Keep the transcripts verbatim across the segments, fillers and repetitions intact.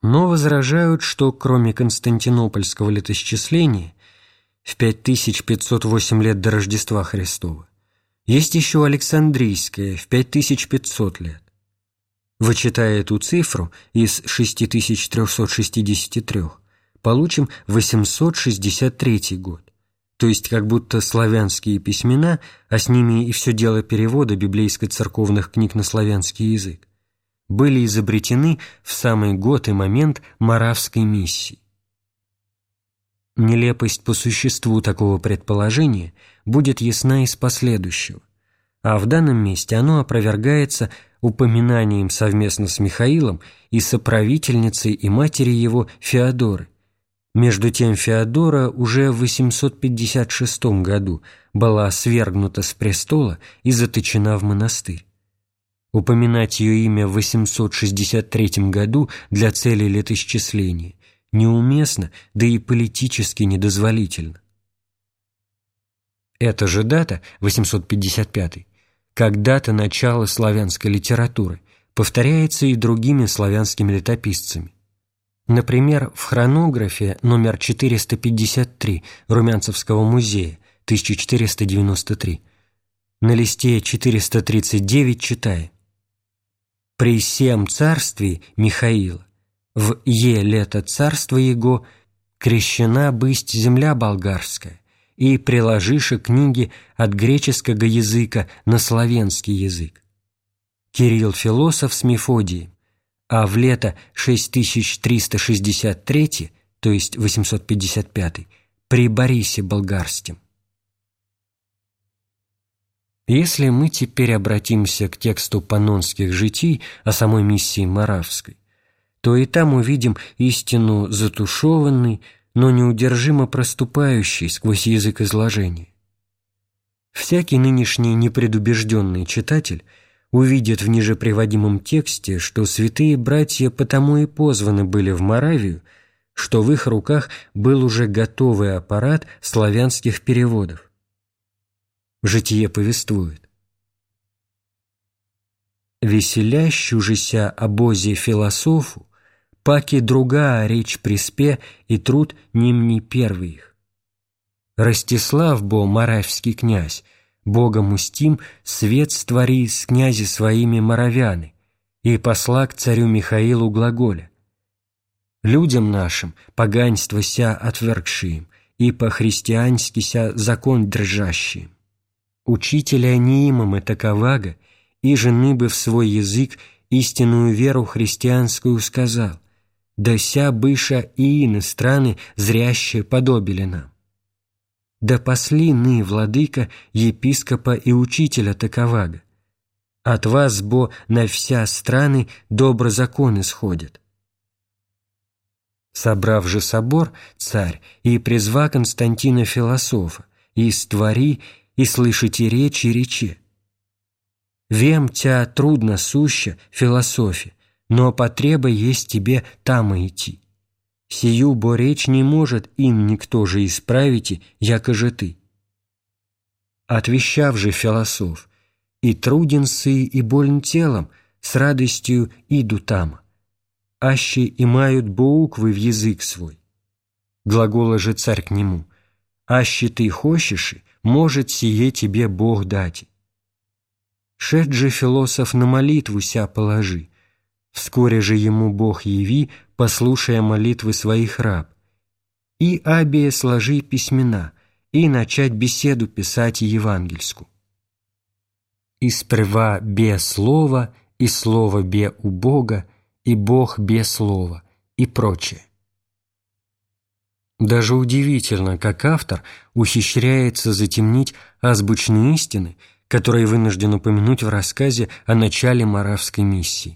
Но возражают, что кроме константинопольского летосчисления в пять тысяч пятьсот восемь лет до Рождества Христова есть еще Александрийское в пять тысяч пятьсот лет. Вычитая эту цифру из шесть тысяч триста шестьдесят три, получим восемьсот шестьдесят третий год, то есть как будто славянские письмена, а с ними и все дело перевода библейско-церковных книг на славянский язык, были изобретены в самый год и момент Моравской миссии. Нелепость по существу такого предположения будет ясна из последующего, а в данном месте оно опровергается упоминанием совместно с Михаилом и соправительницей и матерью его Феодоры. Между тем Феодора уже в восемьсот пятьдесят шестом году была свергнута с престола и заточена в монастырь. Упоминать ее имя в восемьсот шестьдесят третьем году для целей летоисчисления неуместно, да и политически недозволительно. Эта же дата, восемьсот пятьдесят пятый, как дата начала славянской литературы, повторяется и другими славянскими летописцами. Например, в хронографе номер четыреста пятьдесят три Румянцевского музея, тысяча четыреста девяносто три, на листе четыреста тридцать девять читаем: «При сем царстве Михаила, в е лето царства его, крещена бысть земля болгарская, и приложиша книги от греческого языка на славянский язык. Кирилл философ с Мефодием, а в лето шесть тысяч триста шестьдесят три, то есть восемьсот пятьдесят пятый, при Борисе болгарским». Если мы теперь обратимся к тексту паннонских житий о самой миссии Моравской, то и там увидим истину затушеванной, но неудержимо проступающей сквозь язык изложения. Всякий нынешний непредубежденный читатель увидит в ниже приводимом тексте, что святые братья потому и позваны были в Моравию, что в их руках был уже готовый аппарат славянских переводов. Житие повествует: «Веселящужися обозе философу, паки друга речь приспе и труд нимни первый их. Ростислав бо моравский князь, Богом устим свет створи с князи своими моравяны, и посла к царю Михаилу глаголя: людям нашим поганство ся отвергшим, и по-христиански ся закон держащим. Учителя неимам и таковага, и жены бы в свой язык истинную веру христианскую сказал, да ся быша и ины страны зрящие подобили нам. Да пасли ны, владыка, епископа и учителя таковага. От вас, бо, на вся страны добро закон исходит». Собрав же собор, царь и призва Константина философа, и створи, и слышите речи речи: «Вем тя трудно суща, философия, но потреба есть тебе там идти. Сию бо речь не может им никто же исправите, яко же ты». Отвещав же философ: «И труден сы, и болен телом, с радостью иду там. Аще имают буквы в язык свой». Глагола же царь к нему: «Аще ты хочешь, может сие тебе Бог дать». Шед же философ на молитву ся положи, вскоре же ему Бог яви, послушая молитвы своих раб, и абие сложи письмена, и начать беседу писать евангельскую. И сперва бе слова, и слово бе у Бога, и Бог бе слова, и прочее. Даже удивительно, как автор ухищряется затемнить азбучные истины, которые вынужден упомянуть в рассказе о начале моравской миссии.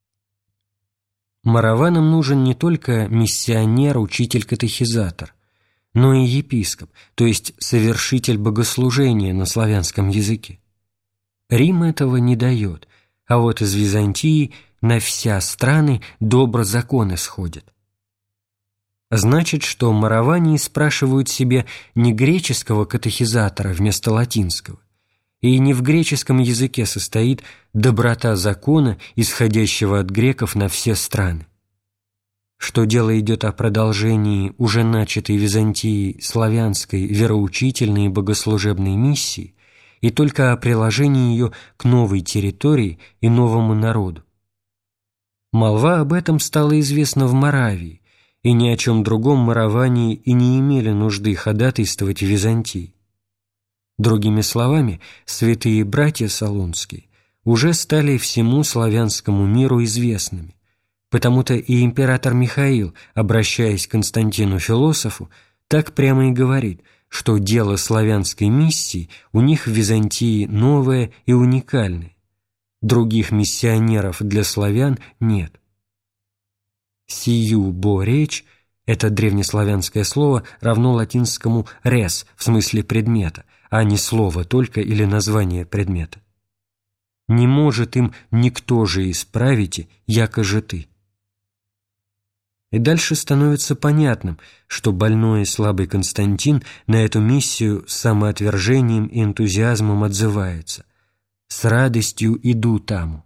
Мораванам нужен не только миссионер, учитель-катехизатор, но и епископ, то есть совершитель богослужения на славянском языке. Рим этого не дает, а вот из Византии на вся страны добро законы сходят. Значит, что мораване спрашивают себе не греческого катехизатора вместо латинского, и не в греческом языке состоит доброта закона, исходящего от греков на все страны. что дело идет о продолжении уже начатой Византией славянской вероучительной и богослужебной миссии и только о приложении ее к новой территории и новому народу. Молва об этом стала известна в Моравии, и ни о чем другом мораване и не имели нужды ходатайствовать в Византии. Другими словами, святые братья Солунские уже стали всему славянскому миру известными, потому-то и император Михаил, обращаясь к Константину Философу, так прямо и говорит, что дело славянской миссии у них в Византии новое и уникальное. Других миссионеров для славян нет. Сию бо речь, это древнеславянское слово, равно латинскому res в смысле предмета, а не слово только или название предмета. Не может им никто же исправите, яко же ты. И дальше становится понятным, что больной и слабый Константин на эту миссию с самоотвержением и энтузиазмом отзывается: «С радостью иду таму».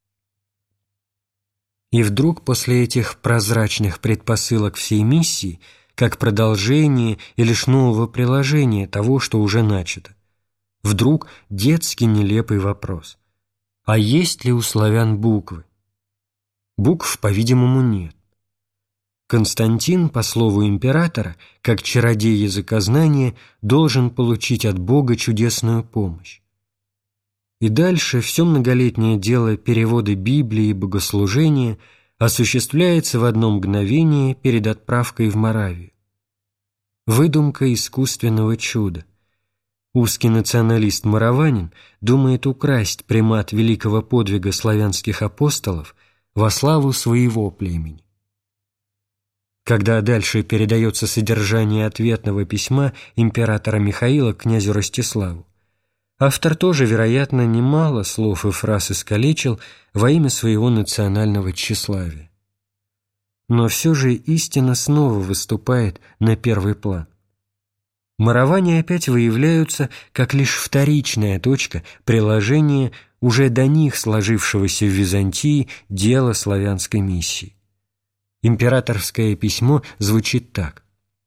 И вдруг после этих прозрачных предпосылок всей миссии, как продолжение и лишь нового приложения того, что уже начато, вдруг детский нелепый вопрос: а есть ли у славян буквы? Букв, по-видимому, нет. Константин, по слову императора, как чародей языкознания, должен получить от Бога чудесную помощь. И дальше все многолетнее дело перевода Библии и богослужения осуществляется в одно мгновение перед отправкой в Моравию. Выдумка искусственного чуда. Узкий националист-мораванин думает украсть примат великого подвига славянских апостолов во славу своего племени. Когда дальше передается содержание ответного письма императора Михаила князю Ростиславу, автор тоже, вероятно, немало слов и фраз искалечил во имя своего национального тщеславия. Но все же истина снова выступает на первый план. Мораване опять выявляются как лишь вторичная точка приложения уже до них сложившегося в Византии дела славянской миссии. Императорское письмо звучит так: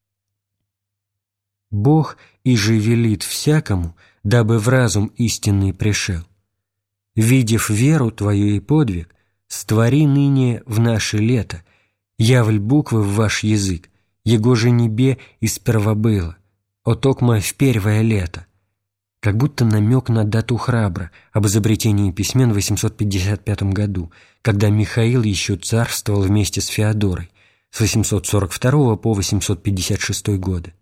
«Бог иже велит всякому, дабы в разум истинный пришел. Видев веру твою и подвиг, створи ныне в наше лето, явль буквы в ваш язык, его же небе и сперва было, отокма в первое лето». Как будто намек на дату храбра об изобретении письмен в восемьсот пятьдесят пятом году, когда Михаил еще царствовал вместе с Феодорой с восемьсот сорок второго по восемьсот пятьдесят шестой годы.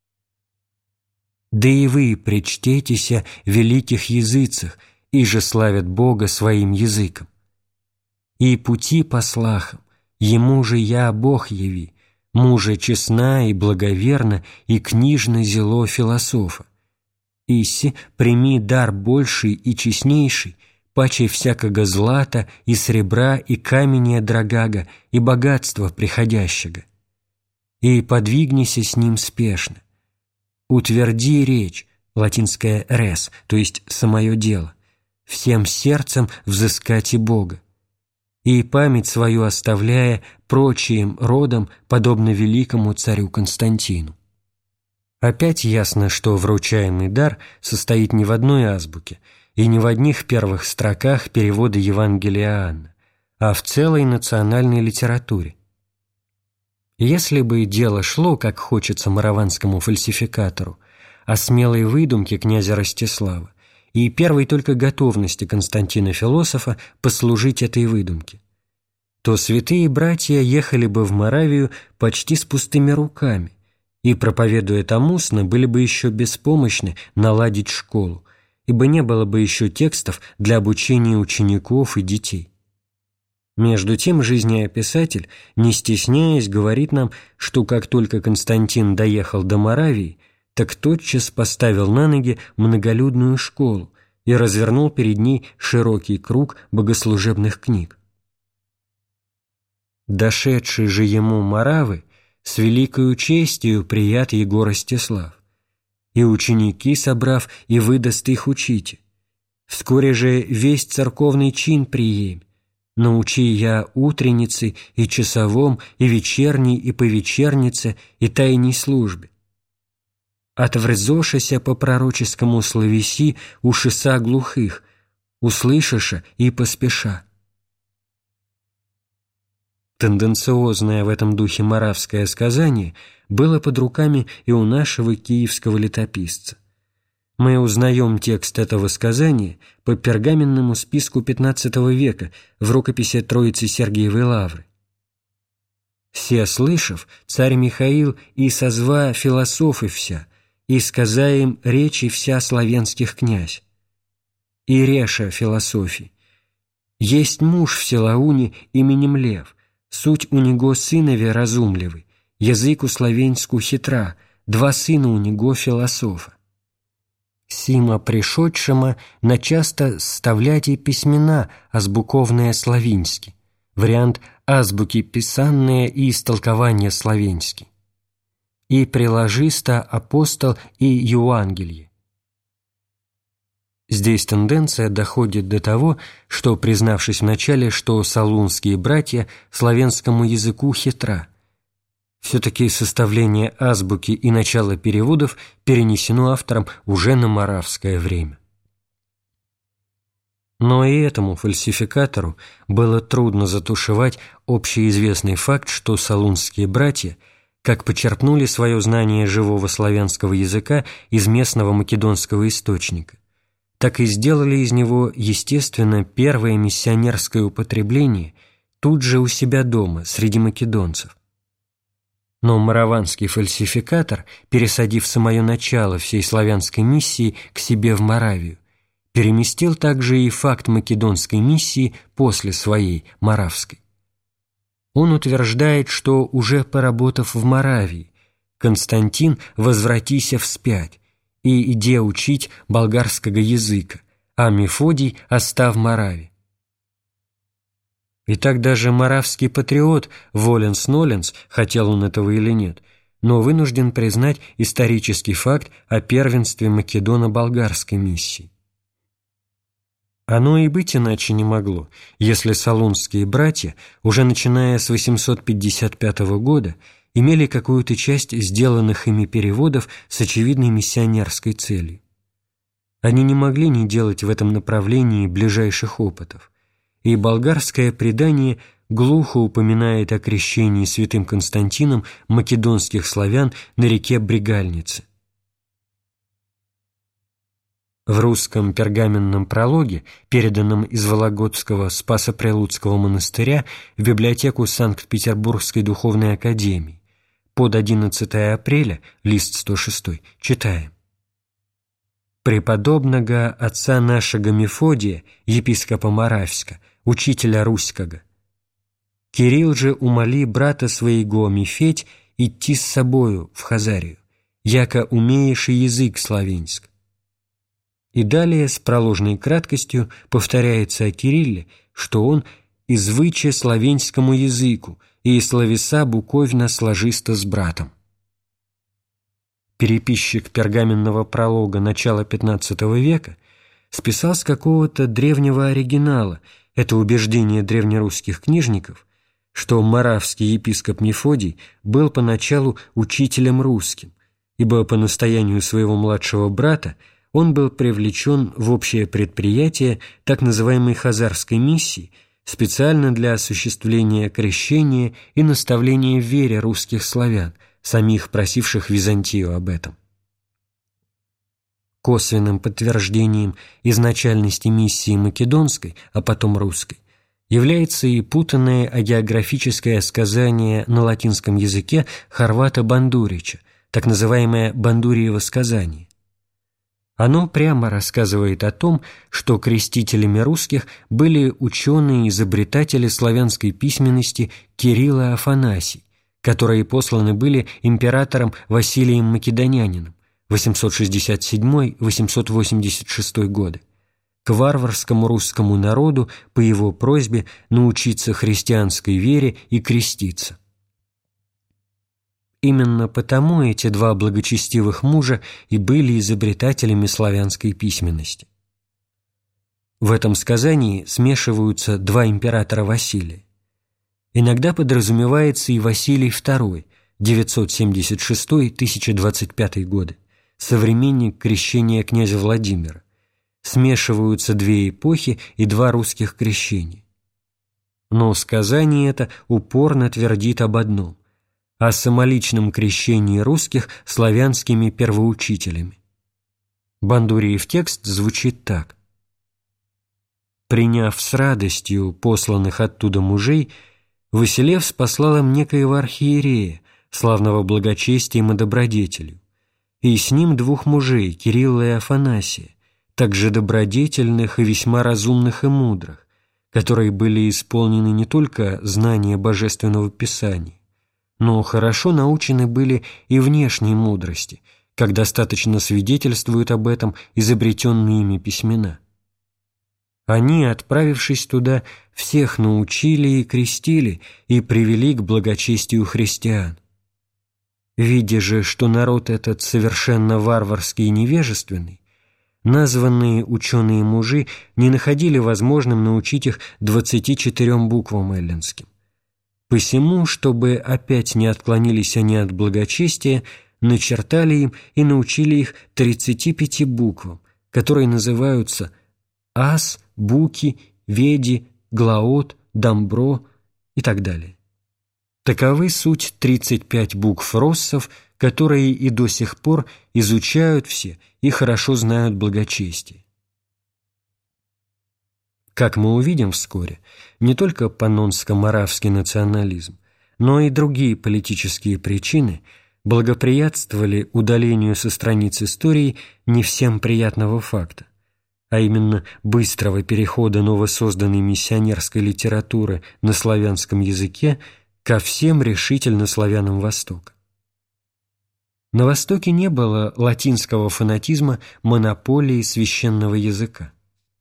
«Да и вы причтетеся великих языцах, и же славят Бога своим языком. И пути по слахам, ему же я Бог яви, мужа честна и благоверна, и книжно зело философа. Иси прими дар больший и честнейший, паче всякого злата и сребра и камения драгага и богатства приходящего. И подвигнися с ним спешно. Утверди речь, латинское res, то есть самое дело, всем сердцем взыскать и Бога, и память свою оставляя прочим родам, подобно великому царю Константину». Опять ясно, что вручаемый дар состоит не в одной азбуке и не в одних первых строках перевода Евангелия Иоанна, а в целой национальной литературе. Если бы дело шло, как хочется мораванскому фальсификатору, о смелой выдумке князя Ростислава и первой только готовности Константина Философа послужить этой выдумке, то святые братья ехали бы в Моравию почти с пустыми руками, и, проповедуя там устно, были бы еще беспомощны наладить школу, ибо не было бы еще текстов для обучения учеников и детей. Между тем жизнеописатель, не стесняясь, говорит нам, что как только Константин доехал до Моравии, так тотчас поставил на ноги многолюдную школу и развернул перед ней широкий круг богослужебных книг. Дошедший же ему Моравы с великою честью прият его Ростислав, и ученики, собрав, и выдаст их учите. Вскоре же весь церковный чин приемь, научи я утреннице и часовом, и вечерней, и по вечернице, и тайней службе. Отврзошася по пророческому словеси ушиса глухих, услышаша и поспеша». Тенденциозное в этом духе моравское сказание было под руками и у нашего киевского летописца. Мы узнаем текст этого сказания по пергаменному списку пятнадцатого века в рукописи Троицы Сергиевой Лавры. «Се слышав, царь Михаил и созва философы вся, и сказа им речи вся славянских князь. И реша философии. Есть муж в Селауне именем Лев, суть у него сынове разумливый, языку славянску хитра, два сына у него философа. Сима пришедшема начасто ставлять и письмена азбуковные славянски, вариант азбуки писанные и истолкования славянски. И приложиста апостол и Евангелие». Здесь тенденция доходит до того, что, признавшись вначале, что салунские братья славянскому языку хитра, все-таки составление азбуки и начало переводов перенесено автором уже на моравское время. Но и этому фальсификатору было трудно затушевать общеизвестный факт, что салунские братья как почерпнули свое знание живого славянского языка из местного македонского источника, так и сделали из него, естественно, первое миссионерское употребление тут же у себя дома, среди македонцев. Но мораванский фальсификатор, пересадив самое начало всей славянской миссии к себе в Моравию, переместил также и факт македонской миссии после своей, моравской. Он утверждает, что, уже поработав в Моравии, Константин возвратися вспять и иде учить болгарского языка, а Мефодий остав Моравии. И так даже моравский патриот Воленс-Ноленс, хотел он этого или нет, но вынужден признать исторический факт о первенстве македоно-болгарской миссии. Оно и быть иначе не могло, если салунские братья, уже начиная с восемьсот пятьдесят пятого года, имели какую-то часть сделанных ими переводов с очевидной миссионерской целью. Они не могли не делать в этом направлении ближайших опытов, и болгарское предание глухо упоминает о крещении святым Константином македонских славян на реке Бригальнице. В русском пергаменном прологе, переданном из Вологодского Спасо-Прелудского монастыря в библиотеку Санкт-Петербургской духовной академии, под одиннадцатое апреля, лист сто шесть, читаем: «Преподобного отца нашего Мефодия, епископа Моравска, учителя Руського, Кирилл же умоли брата своего Мефедь идти с собою в Хазарию, яко умеешь и язык славянск». И далее с проложной краткостью повторяется о Кирилле, что он «извыче славянскому языку и словеса буковно сложисто с братом». Переписчик пергаменного пролога начала пятнадцатого века списал с какого-то древнего оригинала это убеждение древнерусских книжников, что моравский епископ Мефодий был поначалу учителем русским, ибо по настоянию своего младшего брата он был привлечен в общее предприятие так называемой хазарской миссии специально для осуществления крещения и наставления в вере русских славян, самих просивших Византию об этом. Косвенным подтверждением изначальности миссии македонской, а потом русской, является и путанное агеографическое сказание на латинском языке Хорвата Бандурича, так называемое Бандуриево сказание. Оно прямо рассказывает о том, что крестителями русских были ученые и изобретатели славянской письменности Кирилл и Афанасий, которые посланы были императором Василием Македонянином восемьсот шестьдесят седьмой — восемьсот восемьдесят шестой годы к варварскому русскому народу по его просьбе научиться христианской вере и креститься. Именно потому эти два благочестивых мужа и были изобретателями славянской письменности. В этом сказании смешиваются два императора Василия. Иногда подразумевается и Василий второй, девятьсот семьдесят шестой — тысяча двадцать пятый годы, современник крещения князя Владимира. Смешиваются две эпохи и два русских крещения. Но сказание это упорно твердит об одном – о самоличном крещении русских славянскими первоучителями. Бандуриев текст звучит так. «Приняв с радостью посланных оттуда мужей, Василевс послал им некоего архиерея, славного благочестием и добродетелью, и с ним двух мужей, Кирилла и Афанасия, также добродетельных и весьма разумных и мудрых, которые были исполнены не только знания Божественного Писания, но хорошо научены были и внешней мудрости, как достаточно свидетельствуют об этом изобретенные ими письмена. Они, отправившись туда, всех научили и крестили и привели к благочестию христиан. Видя же, что народ этот совершенно варварский и невежественный, названные ученые мужи не находили возможным научить их двадцати четырем буквам эллинским. Посему, чтобы опять не отклонились они от благочестия, начертали им и научили их тридцати пяти буквам, которые называются ас, буки, веди, глаот, дамбро и так далее. Таковы суть тридцать пять букв россов, которые и до сих пор изучают все и хорошо знают благочестие. Как мы увидим вскоре, не только паннонско-моравский национализм, но и другие политические причины благоприятствовали удалению со страниц истории не всем приятного факта, а именно быстрого перехода новосозданной миссионерской литературы на славянском языке ко всем решительно славянам Востока. На Востоке не было латинского фанатизма, монополии священного языка.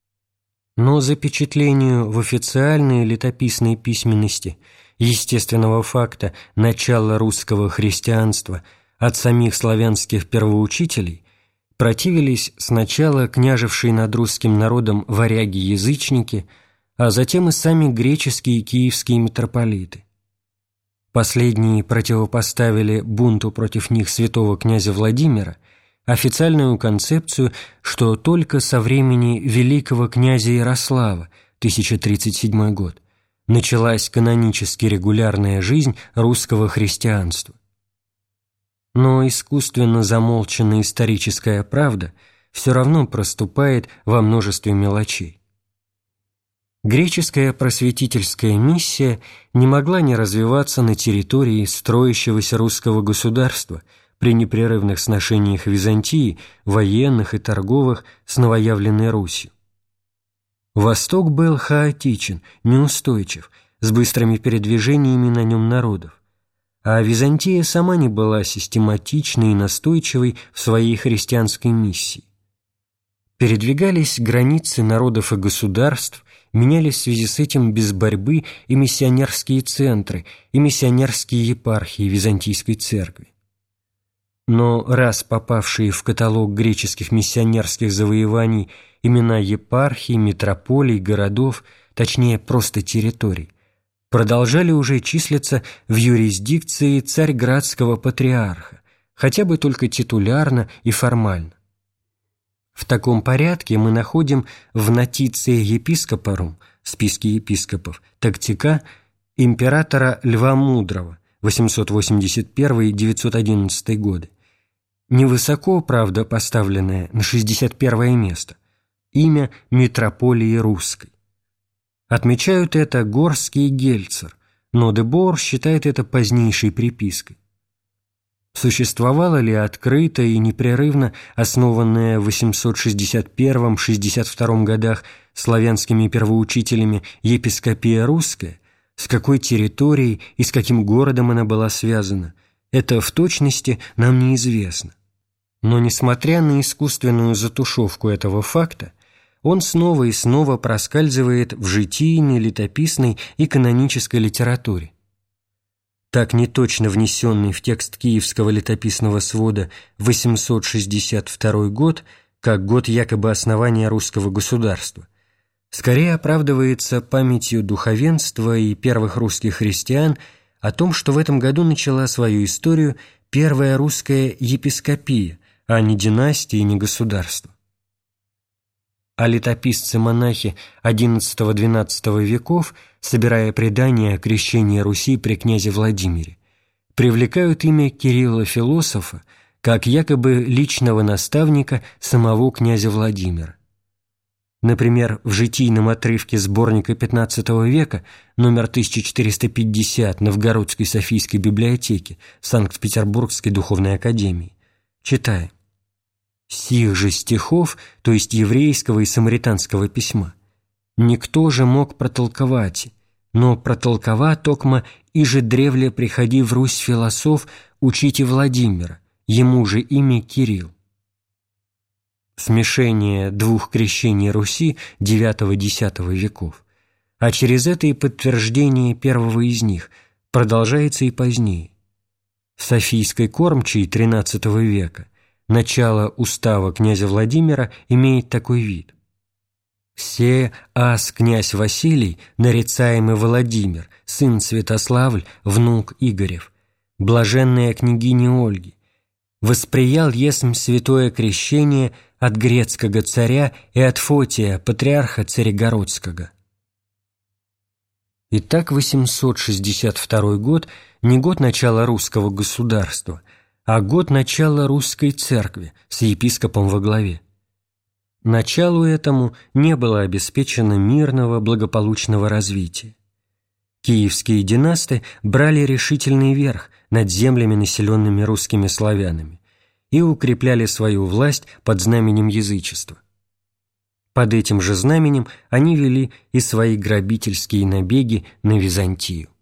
Но запечатлению в официальной летописной письменности естественного факта начала русского христианства от самих славянских первоучителей противились сначала княжевшие над русским народом варяги-язычники, а затем и сами греческие и киевские митрополиты. Последние противопоставили бунту против них святого князя Владимира официальную концепцию, что только со времени великого князя Ярослава, тысяча тридцать седьмой год, началась канонически регулярная жизнь русского христианства. Но искусственно замолченная историческая правда все равно проступает во множестве мелочей. Греческая просветительская миссия не могла не развиваться на территории строящегося русского государства при непрерывных сношениях Византии, военных и торговых, с новоявленной Русью. Восток был хаотичен, неустойчив, с быстрыми передвижениями на нем народов, а Византия сама не была систематичной и настойчивой в своей христианской миссии. Передвигались границы народов и государств, менялись в связи с этим без борьбы и миссионерские центры, и миссионерские епархии Византийской церкви. Но раз попавшие в каталог греческих миссионерских завоеваний имена епархий, митрополий, городов, точнее просто территорий, продолжали уже числиться в юрисдикции царьградского патриарха, хотя бы только титулярно и формально. В таком порядке мы находим в нотиции епископорум, списке епископов, тактика императора Льва Мудрого, восемьсот восемьдесят первый — девятьсот одиннадцатый годы, невысоко, правда, поставленное на шестьдесят первое место, имя митрополии Русской. Отмечают это Горский и Гельцер, но де Бор считает это позднейшей припиской. Существовало ли открыто и непрерывно основанное в восемьсот шестьдесят первом — шестьдесят втором годах славянскими первоучителями епископия русская, с какой территорией и с каким городом она была связана, это в точности нам неизвестно. Но несмотря на искусственную затушевку этого факта, он снова и снова проскальзывает в житийной, летописной и канонической литературе. Так неточно внесенный в текст Киевского летописного свода восемьсот шестьдесят второй год, как год якобы основания русского государства, скорее оправдывается памятью духовенства и первых русских христиан о том, что в этом году начала свою историю первая русская епископия, а не династия и не государство. А летописцы-монахи одиннадцатого-двенадцатого веков, собирая предания о крещении Руси при князе Владимире, привлекают имя Кирилла-философа как якобы личного наставника самого князя Владимира. Например, в житийном отрывке сборника пятнадцатого века, номер тысяча четыреста пятьдесят Новгородской Софийской библиотеки Санкт-Петербургской духовной академии, читаем: «Сих же стихов, то есть еврейского и самаританского письма, никто же мог протолковать, но протолкова токма и же древле приходи в Русь философ учите Владимира, ему же имя Кирилл». Смешение двух крещений Руси девятого-десятого веков, а через это и подтверждение первого из них продолжается и позднее. В Софийской кормчей тринадцатого века начало устава князя Владимира имеет такой вид: «Се ас князь Василий, нарицаемый Владимир, сын Святославль, внук Игорев, блаженная княгиня Ольги, восприял есмь святое крещение от грецкого царя и от Фотия, патриарха царегородского». Итак, восемьсот шестьдесят второй год не год начала русского государства, а год начала русской церкви с епископом во главе. Началу этому не было обеспечено мирного, благополучного развития. Киевские династы брали решительный верх над землями, населенными русскими славянами, и укрепляли свою власть под знаменем язычества. Под этим же знаменем они вели и свои грабительские набеги на Византию.